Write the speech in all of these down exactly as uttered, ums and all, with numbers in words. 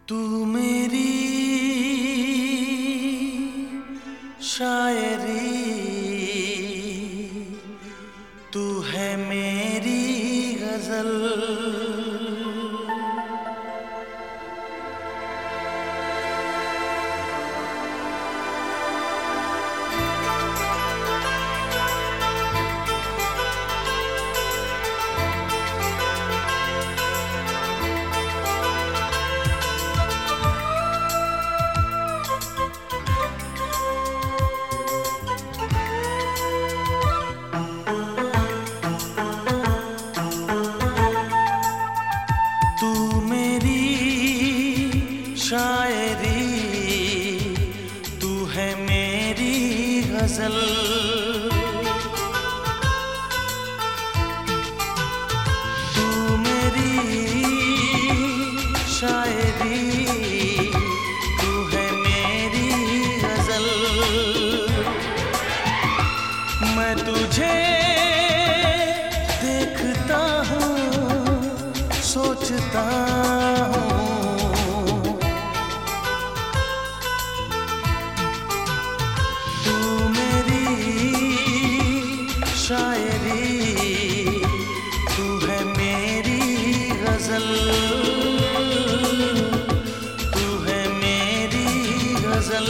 तू मेरी शायरी, तू है मेरी गजल। शायरी, तू है मेरी गजल। तू मेरी शायरी, तू है मेरी गजल। मैं तुझे देखता हूँ, सोचता हूँ, शायरी, तू है मेरी गजल। तू है मेरी गजल।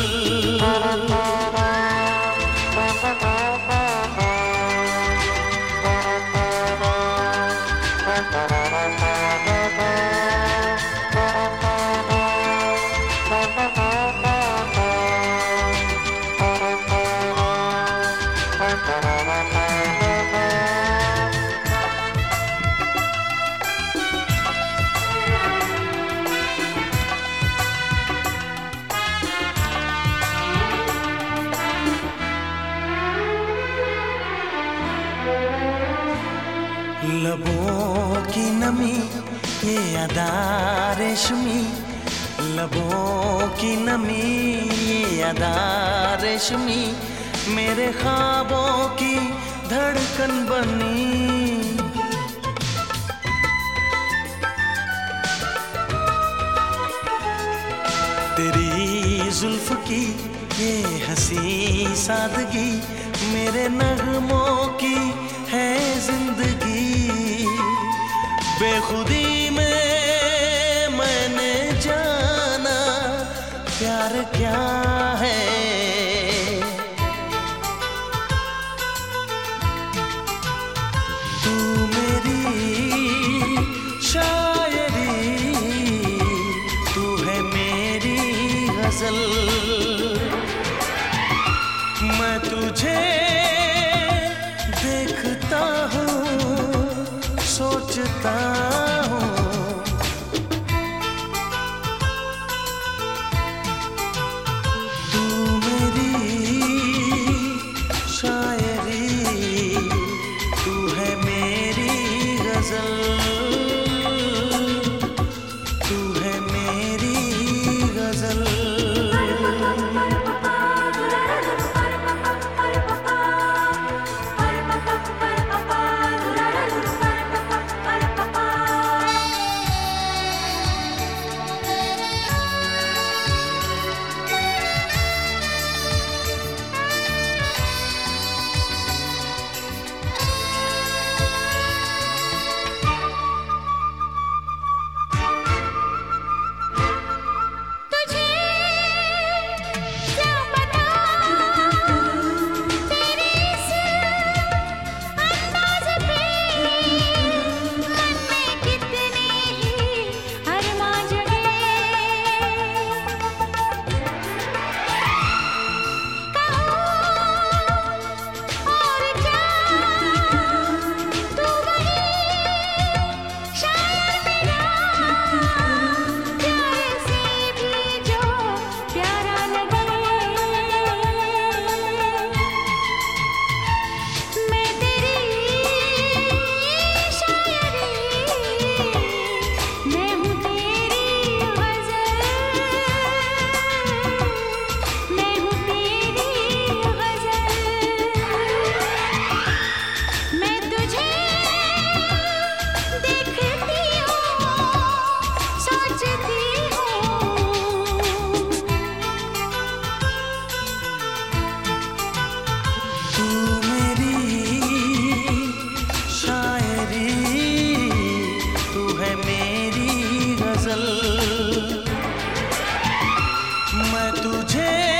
लबों की नमी, ये अदा रेशमी, लबों की नमी, ये अदा रेशमी, मेरे ख्वाबों की धड़कन बनी। तेरी जुल्फ की ये हंसी सादगी, मेरे नगमों की है जिंदगी। बेखुदी में मैंने जाना प्यार क्या है। तू मेरी शायरी, तू है मेरी गजल। मैं तुझे देखता हूँ, सोचता हूँ, तू मेरी शायरी, तू है मेरी गजल। तू है मेरी गजल। गजल। मैं तुझे